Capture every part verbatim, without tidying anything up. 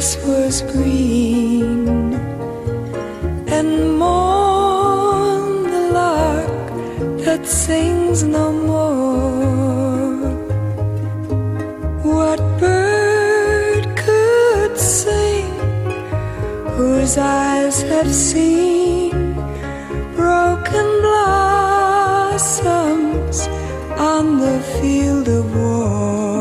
grass was green, and mourn the lark that sings no more. What bird could sing whose eyes have seen broken blossoms on the field of war?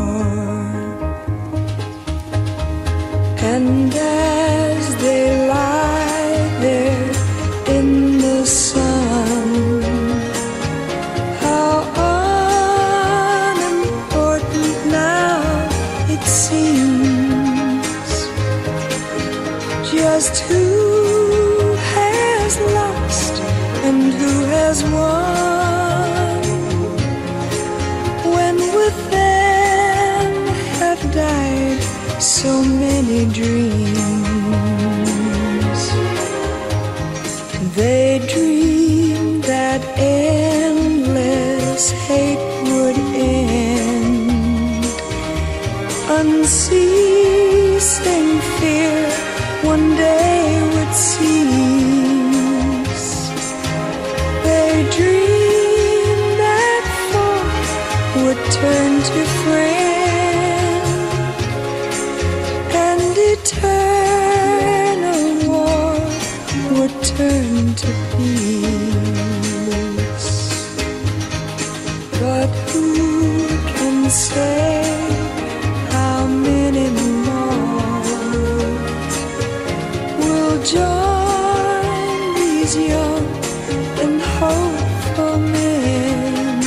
And as they lie there in the sun, how unimportant now it seems. Just who has lost and who has won, when with them have died so many dreams. They dreamed that endless hate would end, unceasing fear one day would cease. They dreamed that foe would turn to friend, and eternal war would turn to peace. But who can say how many more will join these young and hopeful men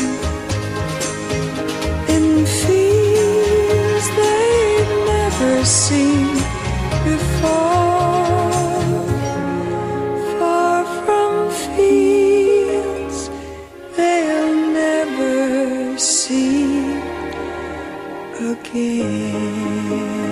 in fields they've never seen before, far from fields they'll never see again.